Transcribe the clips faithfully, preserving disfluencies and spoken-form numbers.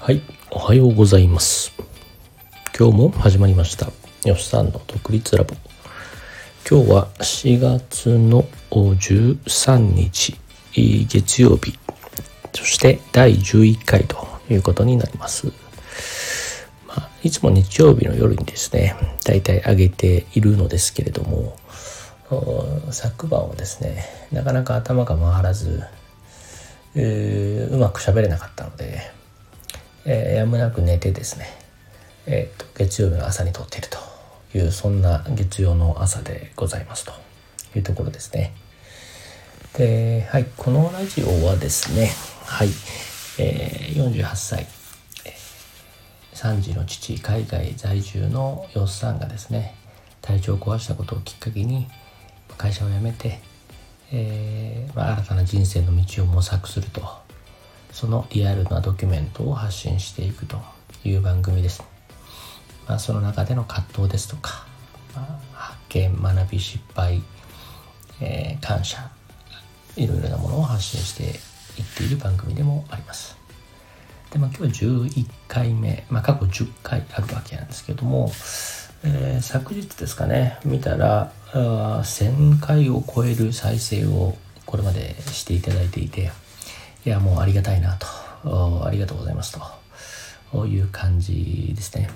はい、おはようございます。今日も始まりましたよしさんの独立ラボ。今日はしがつのじゅうさんにち月曜日、そしてだいじゅういっかいということになります。まあ、いつも日曜日の夜にですねだいたい上げているのですけれども、昨晩はですねなかなか頭が回らず、えー、うまく喋れなかったので、えー、やむなく寝てですね、えー、と月曜日の朝に撮っているという、そんな月曜の朝でございますというところですね。で、はい、このラジオはですね、はい、えー、よんじゅうはっさい、さんじの父、海外在住のよっさんがですね、体調を壊したことをきっかけに会社を辞めて、えーまあ、新たな人生の道を模索すると、そのリアルなドキュメントを発信していくという番組です。まあ、その中での葛藤ですとか、まあ、発見、学び、失敗、えー、感謝、いろいろなものを発信していっている番組でもあります。で、まあ、今日じゅういっかいめ、まあ、過去じゅっかいあるわけなんですけども、えー、昨日ですかね見たらせんかいを超える再生をこれまでしていただいていて、いやもうありがたいなと、ありがとうございますという感じですね。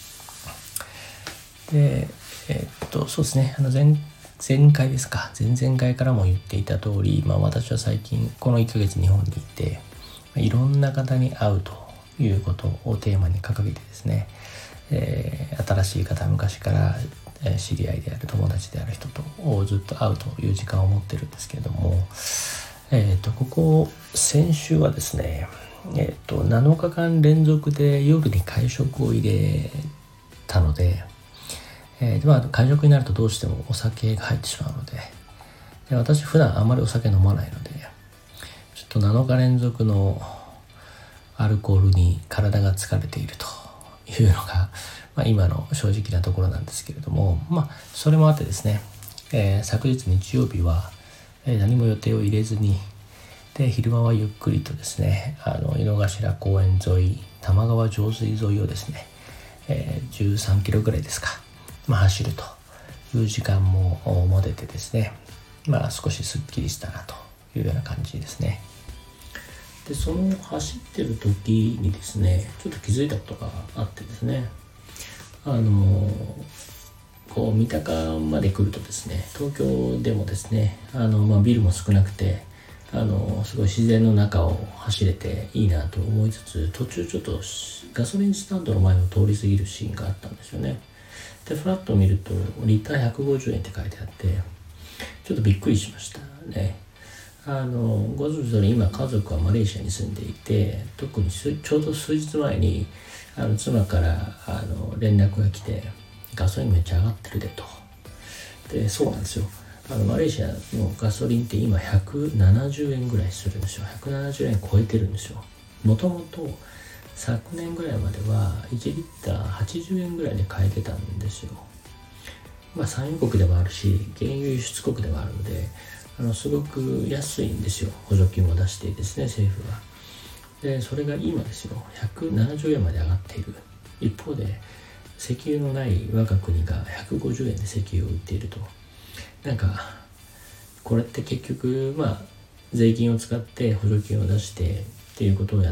で、えー、っとそうですねあの 前, 前回ですか前々回からも言っていた通り、まあ、私は最近このいっかげつ日本にいて、いろんな方に会うということをテーマに掲げてですね、えー、新しい方、昔から知り合いである友達である人とずっと会うという時間を持ってるんですけれども、えー、とここ先週はですね、えー、となのかかん連続で夜に会食を入れたので、えーでまあ、会食になるとどうしてもお酒が入ってしまうので、で私普段あまりお酒飲まないので、ちょっとなのか連続のアルコールに体が疲れているというのが、まあ、今の正直なところなんですけれども、まあそれもあってですね、えー、昨日日曜日は、えー、何も予定を入れずに、で昼間はゆっくりとですね、あの井の頭公園沿い、玉川上水沿いをですね、えー、じゅうさんキロぐらいですか、まあ、走るという時間も持ててですね、まあ少しすっきりしたなというような感じですね。でその走ってる時にですねちょっと気づいたことがあってですね、あのこう三鷹まで来るとですね、東京でもですねあの、まあ、ビルも少なくて、あのすごい自然の中を走れていいなと思いつつ、途中ちょっとガソリンスタンドの前を通り過ぎるシーンがあったんですよね。でフラッと見るとリッターひゃくごじゅうえんって書いてあって、ちょっとびっくりしましたね。あのご存知の通り今家族はマレーシアに住んでいて、特にちょうど数日前にあの妻からあの連絡が来て、ガソリンめっちゃ上がってるでと。でそうなんですよ、あのマレーシアのガソリンって今ひゃくななじゅうえんぐらいするんですよ。ひゃくななじゅうえん超えてるんですよ。もともと昨年ぐらいまではいちリッターはちじゅうえんぐらいで買えてたんですよ。まあ産油国でもあるし原油輸出国でもあるので、あのすごく安いんですよ。補助金を出してですね、政府が。でそれが今ですよひゃくななじゅうえんまで上がっている。一方で石油のない我が国がひゃくごじゅうえんで石油を売っていると。なんかこれって結局まあ税金を使って補助金を出してっていうことをやって、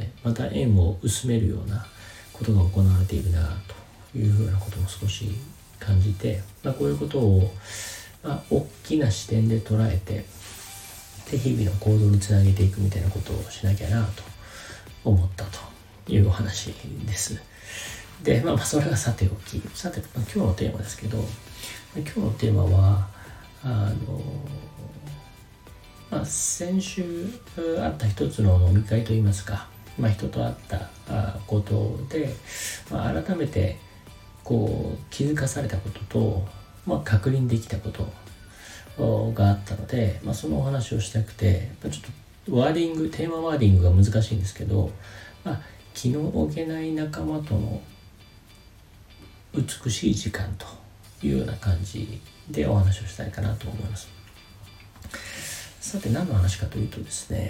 また円を薄めるようなことが行われているなというふうなことも少し感じて、まあ、こういうことをまあ、大きな視点で捉えて、で日々の行動につなげていくみたいなことをしなきゃなと思ったというお話です。で、まあ、それはさておき、さて、まあ、今日のテーマですけど、今日のテーマはあの、まあ、先週あった一つの飲み会といいますか、まあ、人と会ったことで、まあ、改めてこう気づかされたことと、まあ、確認できたことがあったので、まあ、そのお話をしたくて、ちょっとワーディングテーマワーディングが難しいんですけど、まあ、気の置けない仲間との美しい時間というような感じでお話をしたいかなと思います。さて何の話かというとですね、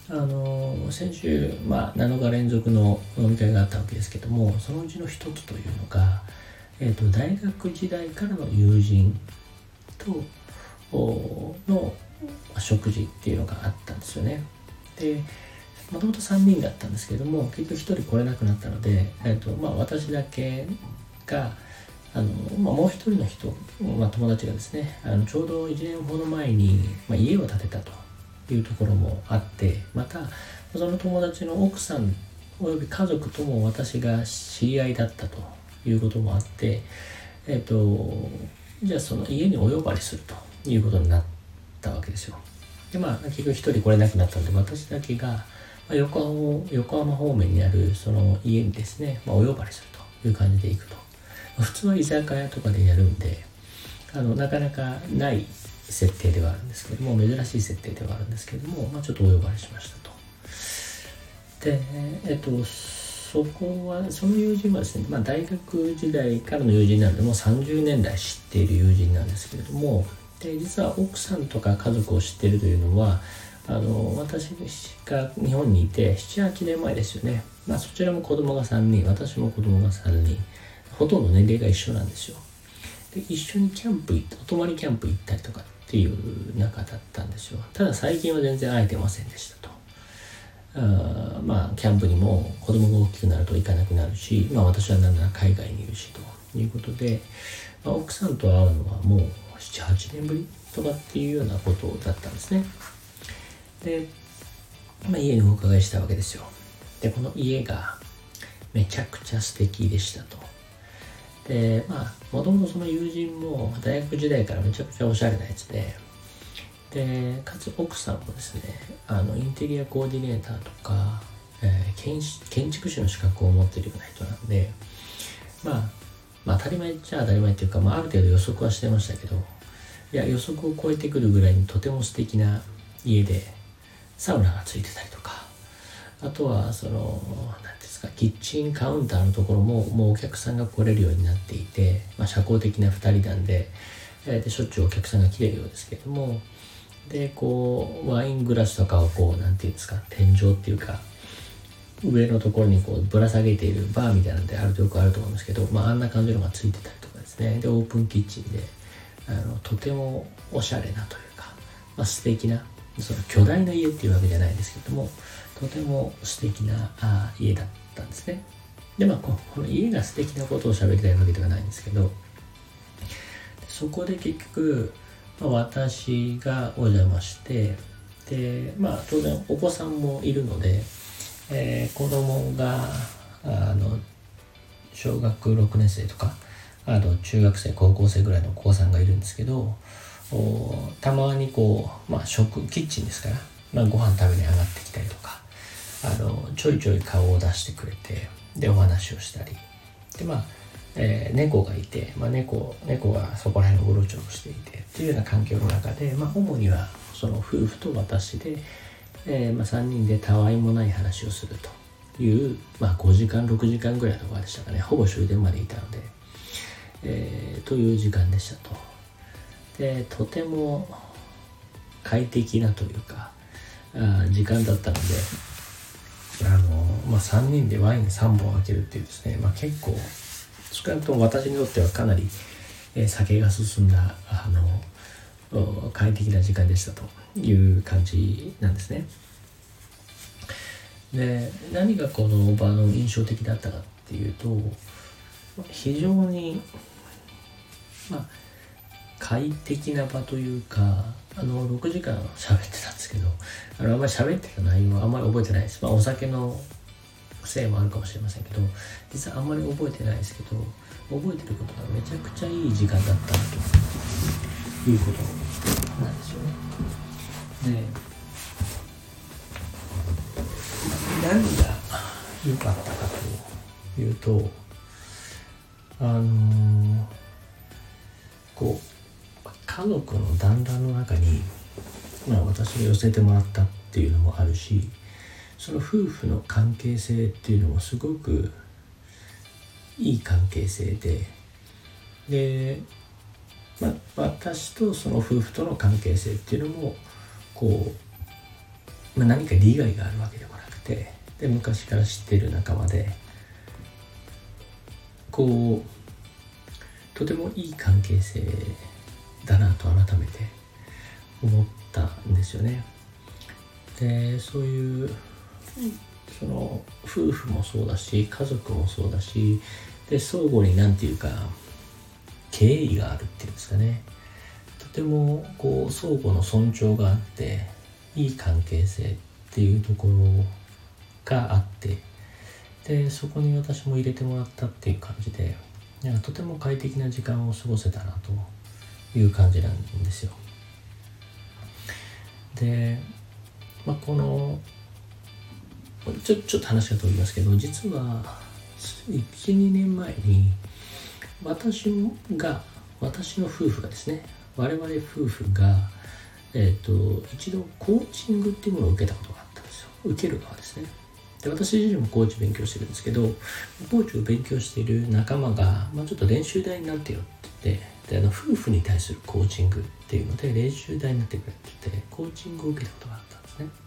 あの先週、まあ、なのか連続の飲み会があったわけですけども、そのうちの一つというのが、えーと、大学時代からの友人との食事っていうのがあったんですよね。で、もともとさんにんだったんですけども、結局ひとり来れなくなったので、えーとまあ、私だけがあの、まあ、もう一人の人、まあ、友達がですね、あのちょうどいちねんほど前に、まあ、家を建てたというところもあって、またその友達の奥さんおよび家族とも私が知り合いだったということもあって、えっとじゃあその家にお呼ばれするということになったわけですよ。でまあ結局一人来れなくなったので、私だけが、まあ、横浜横浜方面にあるその家にですね、まあ、お呼ばれするという感じで行くと。普通は居酒屋とかでやるんで、あのなかなかない設定ではあるんですけども、珍しい設定ではあるんですけども、まあ、ちょっとお呼ばれしましたと。で、えっと、そこは、その友人はですね、まあ、大学時代からの友人なので、もうさんじゅうねんだい知っている友人なんですけれども、で実は奥さんとか家族を知っているというのは、あの私が日本にいてななはちねんまえですよね。まあ、そちらも子供がさんにん、私も子供がさんにん、ほとんど年齢が一緒なんですよ。で一緒にキャンプ行って、お泊まりキャンプ行ったりとかっていう仲だったんですよ。ただ最近は全然会えてませんでしたと。あまあキャンプにも子供が大きくなると行かなくなるし、まあ私はなんなら海外にいるしということで、まあ、奥さんと会うのはもうななはちねんぶりとかっていうようなことだったんですね。で、まあ、家にお伺いしたわけですよ。でこの家がめちゃくちゃ素敵でしたと。でまあもともとその友人も大学時代からめちゃくちゃおしゃれなやつで、でかつ奥さんもですね、あのインテリアコーディネーターとか、えー、建建築士の資格を持っているような人なんで、まあ、まあ当たり前っちゃ当たり前っていうか、まあ、ある程度予測はしてましたけど、いや予測を超えてくるぐらいにとても素敵な家で、サウナがついてたりとか、あとはその何ですか、キッチンカウンターのところももうお客さんが来れるようになっていて、まあ、社交的なふたりなんで、えー、でしょっちゅうお客さんが来てるようですけども、でこうワイングラスとかをこうなんていうんですか、天井っていうか上のところにこうぶら下げているバーみたいなのであるとよくあると思うんですけど、まあ、あんな感じのがついてたりとかですね。でオープンキッチンで、あのとてもおしゃれなというか、まあ、素敵な、その巨大な家っていうわけじゃないですけども、とても素敵なあ家だったんですね。でまあこの家が素敵なことを喋りたいわけではないんですけど、そこで結局、まあ、私がお邪魔して、でまあ当然お子さんもいるので、えー、子供があの小学ろくねん生とか、あと中学生高校生ぐらいのお子さんがいるんですけど、たまにこう、まあ、食キッチンですから、まあ、ご飯食べに上がってきたりとか、あのちょいちょい顔を出してくれて、でお話をしたりで、まあえー、猫がいて、まあ、猫猫がそこら辺をうろちょろしていてっていうような環境の中で、まあ、主にはその夫婦と私で、えーまあ、さんにんでたわいもない話をするという、まあ、ごじかんろくじかんぐらいの場でしたかね。ほぼ終電までいたので、えー、という時間でしたと。でとても快適なというかあ時間だったので、あの、まあ、さんにんでワインさんぼん開けるっていうですね、まあ、結構少なくとも私にとってはかなり、えー、酒が進んだあの快適な時間でしたという感じなんですね。で何がこの場の印象的だったかっていうと、非常にまあ快適な場というか、あのろくじかん喋ってたんですけど、あのあんまり喋ってた内容はあんまり覚えてないです。まあお酒のせいもあるかもしれませんけど、実はあんまり覚えてないですけど、覚えてることがめちゃくちゃいい時間だったなということなんですよね。で、何が良かったかというと、あのー、こう家族の団らんの中に、まあ、私が寄せてもらったっていうのもあるし、その夫婦の関係性っていうのもすごくいい関係性で、で、まあ、私とその夫婦との関係性っていうのもこまあ、何か利害があるわけでもなくて、で昔から知っている仲間で、こうとてもいい関係性だなと改めて思ったんですよね。でそういうその夫婦もそうだし家族もそうだし、で相互に何ていうか敬意があるっていうんですかね、とてもこう相互の尊重があっていい関係性っていうところがあって、でそこに私も入れてもらったっていう感じで、なんかとても快適な時間を過ごせたなという感じなんですよ。で、まあ、このちょ、ちょっと話が飛びますけど、実はいち、にねんまえに私が私の夫婦がですね、我々夫婦が、えーと、一度コーチングっていうものを受けたことがあったんですよ。受ける側ですね。で私自身もコーチ勉強してるんですけど、コーチを勉強している仲間が、まあ、ちょっと練習台になってよって言って、であの夫婦に対するコーチングっていうので練習台になってくれって言ってコーチングを受けたことがあったんですね。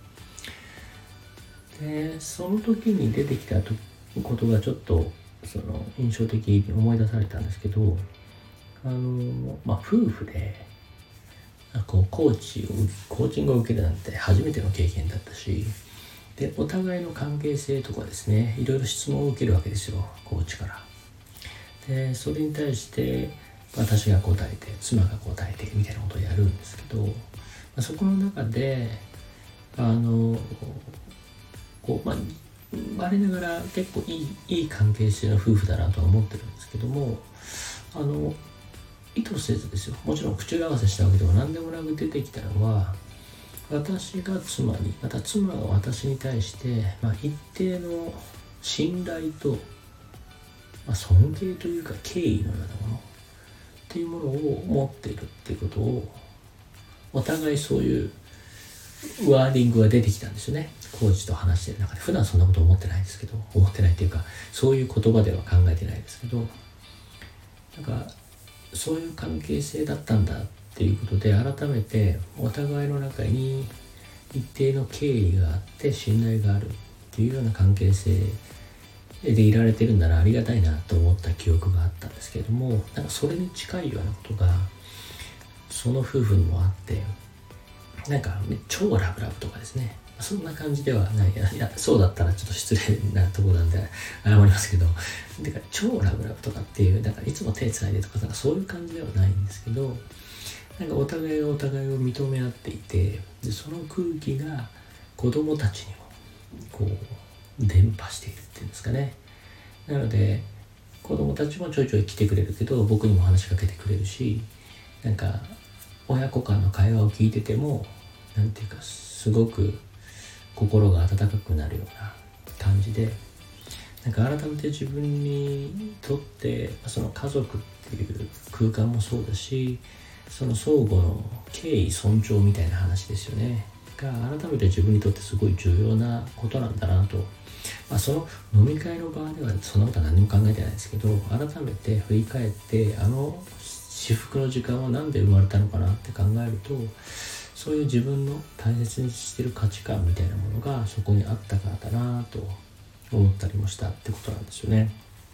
でその時に出てきたことがちょっとその印象的に思い出されたんですけど、あの、まあ、夫婦でこうコーチをコーチングを受けるなんて初めての経験だったし、でお互いの関係性とかですね、いろいろ質問を受けるわけですよ、コーチから。でそれに対して私が答えて妻が答えてみたいなことをやるんですけど、まあ、そこの中であのこう、まあ、我ながら結構いい、いい関係性の夫婦だなとは思ってるんですけども、あの意図せずですよ、もちろん口合わせしたわけでも何でもなく出てきたのは、私が妻に、また妻が私に対して、まあ、一定の信頼と、まあ、尊敬というか敬意のようなものっていうものを持っているっていうことを、お互いそういうワーディングが出てきたんですよね、コーチと話してる中で。普段そんなこと思ってないですけど、思ってないっていうかそういう言葉では考えてないですけど、なんかそういう関係性だったんだっていうことで、改めてお互いの中に一定の敬意があって信頼があるっていうような関係性でいられてるんならありがたいなと思った記憶があったんですけれども、なんかそれに近いようなことがその夫婦にもあって、なんか超ラブラブとかですね、そんな感じではない。いや、そうだったらちょっと失礼なところなんで謝りますけど、だから超ラブラブとかっていう、だからいつも手つないでとか、なんかそういう感じではないんですけど、なんかお互いがお互いを認め合っていて、でその空気が子供たちにもこう伝播しているっていうんですかね。なので子供たちもちょいちょい来てくれるけど、僕にも話しかけてくれるし、なんか親子間の会話を聞いてても、なんていうかすごく心が温かくなるような感じで、なんか改めて自分にとってその家族っていう空間もそうだし、その相互の敬意尊重みたいな話ですよねが改めて自分にとってすごい重要なことなんだなと、まあ、その飲み会の場ではそんなことは何も考えてないですけど、改めて振り返ってあの至福の時間は何で生まれたのかなって考えると、そういう自分の大切にしてる価値観みたいなものがそこにあったからだなと思ったりもしたってことなんですよね。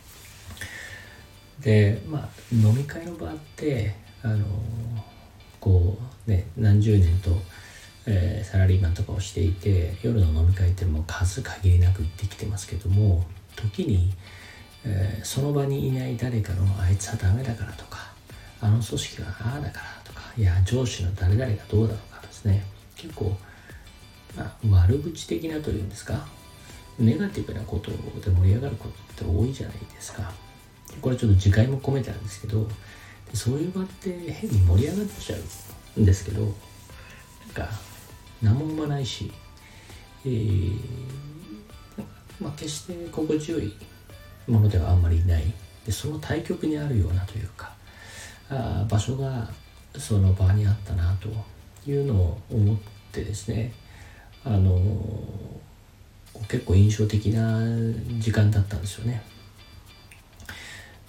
でまあ飲み会の場ってあのこうね何十年と、えー、サラリーマンとかをしていて、夜の飲み会ってもう数限りなく行ってきてますけども、時に、えー、その場にいない誰かのあいつはダメだからとか、あの組織がああだからとか、いや上司の誰々がどうだとかですね、結構、まあ、悪口的なというんですか、ネガティブなことで盛り上がることって多いじゃないですか。これちょっと次回も込めてあるんですけど、そういう場って変に盛り上がっちゃうんですけど、なんか何も生まないし、えーまあ、決して心地よいものではあんまりない。でその対極にあるようなというか、あ場所がその場にあったなというのを思ってですね、あの結構印象的な時間だったんですよね。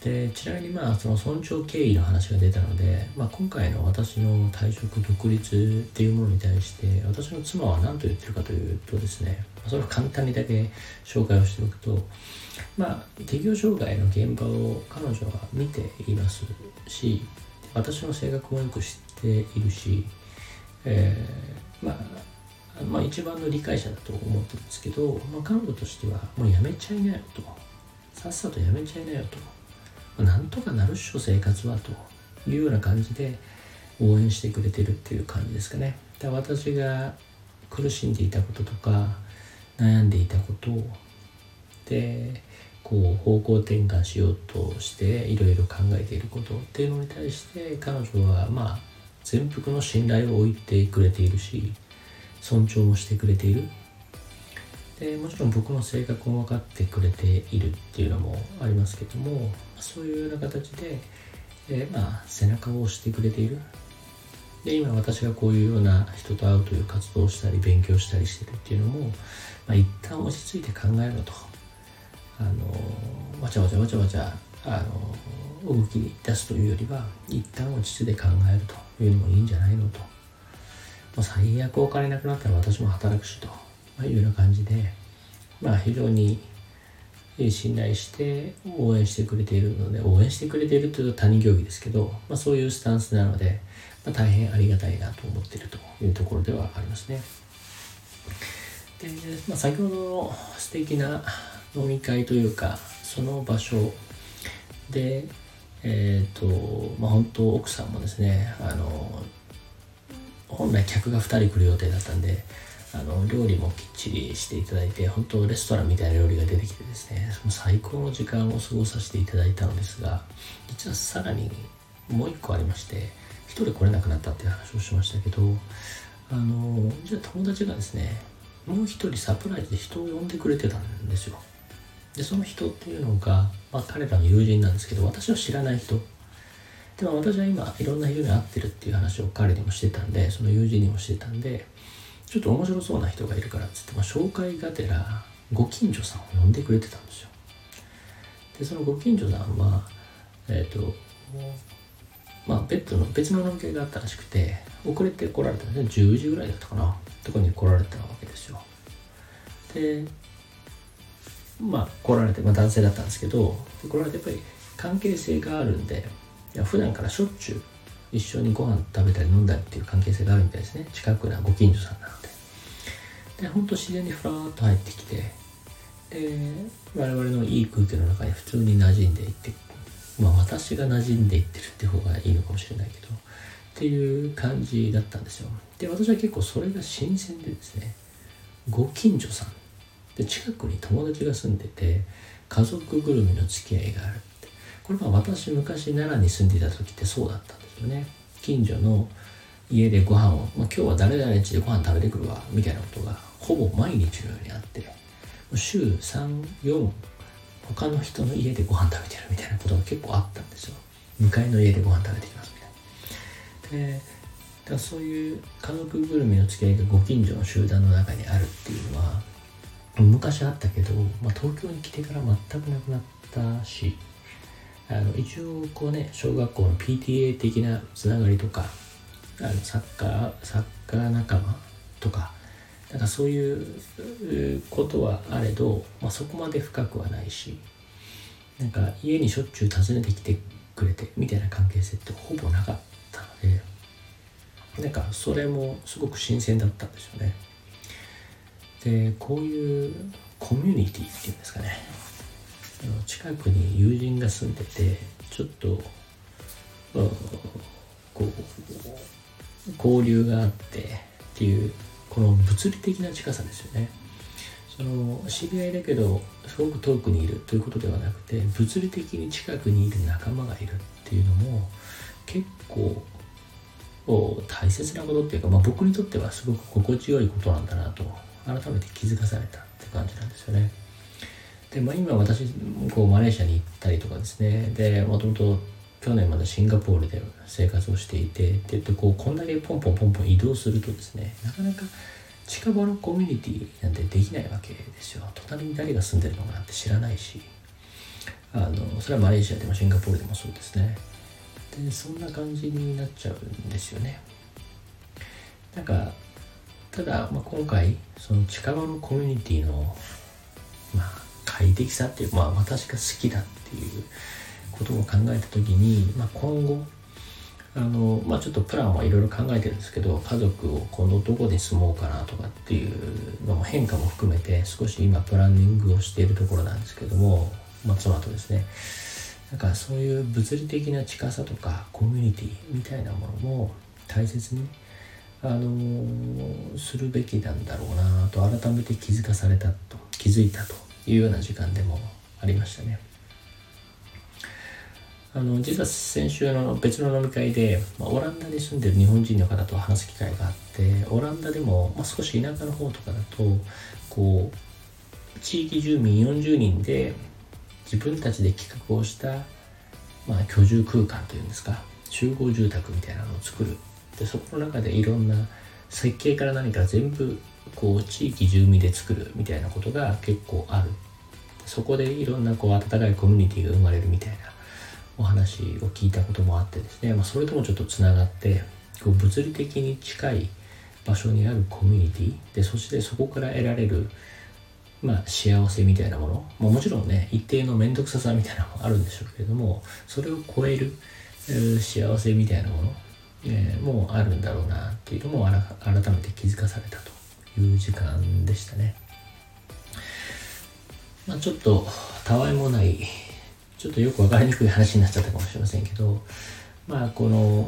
でちなみにまあその尊重経緯の話が出たので、まあ、今回の私の退職独立っていうものに対して私の妻は何と言ってるかというとですね、それを簡単にだけ紹介をしておくと、まあ適応障害の現場を彼女は見ていますし、私の性格もよく知っているし、えー、まあまあ一番の理解者だと思ってるんですけど、まあ、彼女としてはもうやめちゃいなよと、さっさとやめちゃいなよと、なんとかなるっしょ生活はというような感じで応援してくれてるっていう感じですかね。で、私が苦しんでいたこととか悩んでいたことでこう方向転換しようとしていろいろ考えていることっていうのに対して彼女はまあ全幅の信頼を置いてくれているし、尊重もしてくれている。でもちろん僕の性格も分かってくれているっていうのもありますけども、そういうような形で、えー、まあ背中を押してくれている。で今私がこういうような人と会うという活動をしたり勉強したりしてるっていうのも、まあ、一旦落ち着いて考えろと、あのわちゃわちゃわちゃわちゃあの動きに出すというよりは一旦落ち着いて考えるというのもいいんじゃないのと、まあ、最悪お金なくなったら私も働くしというような感じで、まあ非常に信頼して応援してくれているので、応援してくれているというと他人行儀ですけど、まあ、そういうスタンスなので、まあ、大変ありがたいなと思っているというところではありますね。で、まあ、先ほどの素敵な飲み会というかその場所で、えっとまあ本当奥さんもですね、あの本来客がふたり来る予定だったんで、あの料理もきっちりしていただいて、本当レストランみたいな料理が出てきてですね、その最高の時間を過ごさせていただいたのですが、実はさらにもう一個ありまして、一人来れなくなったっていう話をしましたけど、あのじゃあ友達がですね、もう一人サプライズで人を呼んでくれてたんですよ。でその人っていうのが、まあ、彼らの友人なんですけど、私は知らない人でも、私は今いろんな人に会ってるっていう話を彼にもしてたんで、その友人にもしてたんで、ちょっと面白そうな人がいるからっつって、まあ、紹介がてらご近所さんを呼んでくれてたんですよ。でそのご近所さんはえっとまあ別の別の飲み会があったらしくて、遅れて来られたんですね。じゅうじぐらいだったかなとこに来られたわけですよ。でまあ来られて、まあ、男性だったんですけど、で来られてやっぱり関係性があるんで、いや普段からしょっちゅう一緒にご飯食べたり飲んだりっていう関係性があるみたいですね。近くなご近所さんなので。で、ほんと自然にふらーっと入ってきて、で、我々のいい空気の中に普通に馴染んでいって、まあ私が馴染んでいってるって方がいいのかもしれないけど、っていう感じだったんですよ。で、私は結構それが新鮮でですね、ご近所さんで近くに友達が住んでて、家族ぐるみの付き合いがあるって、これは私昔奈良に住んでいた時ってそうだったんですよね。近所の家でご飯を、まあ、今日は誰々家でご飯食べてくるわみたいなことがほぼ毎日のようにあって、週さん、よん他の人の家でご飯食べてるみたいなことが結構あったんですよ。向かいの家でご飯食べてきますみたいな。で、だからそういう家族ぐるみの付き合いがご近所の集団の中にあるっていうのは昔あったけど、まあ、東京に来てから全くなくなったし、あの一応こうね、小学校の ピーティーエー 的なつながりとか、あのサッカーサッカー仲間とか、なんかそういうことはあれど、まあ、そこまで深くはないし、なんか家にしょっちゅう訪ねてきてくれてみたいな関係性ってほぼなかったので、なんかそれもすごく新鮮だったんですよね。で、こういうコミュニティっていうんですかね、近くに友人が住んでて、ちょっとこう交流があってっていう、この物理的な近さですよね。その知り合いだけどすごく遠くにいるということではなくて、物理的に近くにいる仲間がいるっていうのも結構大切なことっていうか、まあ、僕にとってはすごく心地よいことなんだなと改めて気づかされたって感じなんですよね。で、まあ、今私こうマレーシアに行ったりとかですね、でもともと去年までシンガポールで生活をしていて、でこうこんだけポンポンポンポン移動するとですね、なかなか近場のコミュニティなんてできないわけですよ。隣に誰が住んでるのかなんて知らないし、 あのそれはマレーシアでもシンガポールでもそうですね。でそんな感じになっちゃうんですよね。なんかただ、まあ、今回その近場のコミュニティの、まあ、快適さっていう、まあ、私が好きだっていうことを考えた時に、まあ、今後あの、まあ、ちょっとプランはいろいろ考えてるんですけど、家族を今度どこで住もうかなとかっていうのも変化も含めて少し今プランニングをしているところなんですけども、まあ、その後ですね、なんかそういう物理的な近さとかコミュニティみたいなものも大切にあのするべきなんだろうなと改めて気づかされたと気づいたというような時間でもありましたね。あの実は先週の別の飲み会で、まあ、オランダに住んでる日本人の方と話す機会があって、オランダでも、まあ、少し田舎の方とかだとこう地域住民よんじゅうにんで自分たちで企画をした、まあ、居住空間というんですか、集合住宅みたいなのを作る。でそこの中でいろんな設計から何から全部こう地域住民で作るみたいなことが結構ある。そこでいろんなこう温かいコミュニティが生まれるみたいなお話を聞いたこともあってですね、まあ、それともちょっとつながってこう物理的に近い場所にあるコミュニティで、そしてそこから得られる、まあ、幸せみたいなもの、まあ、もちろんね一定の面倒くささみたいなのもあるんでしょうけれども、それを超える、えー、幸せみたいなもの、えー、もうあるんだろうなっていうのも改めて気づかされたという時間でしたね。まあ、ちょっとたわいもないちょっとよく分かりにくい話になっちゃったかもしれませんけど、まあこの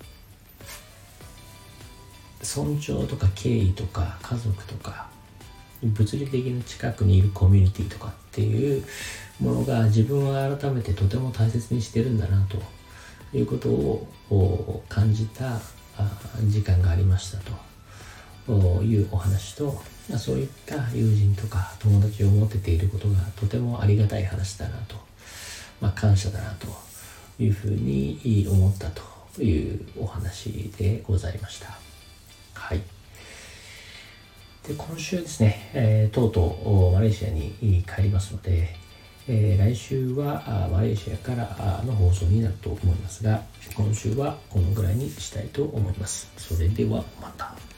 尊重とか敬意とか家族とか物理的に近くにいるコミュニティとかっていうものが自分は改めてとても大切にしてるんだなということを感じた時間がありましたというお話と、そういった友人とか友達を持てていることがとてもありがたい話だなと、まあ、感謝だなというふうに思ったというお話でございました。はい。で今週ですね、えー、とうとうマレーシアに帰りますので、えー、来週はマレーシアからの放送になると思いますが、今週はこのぐらいにしたいと思います。それではまた。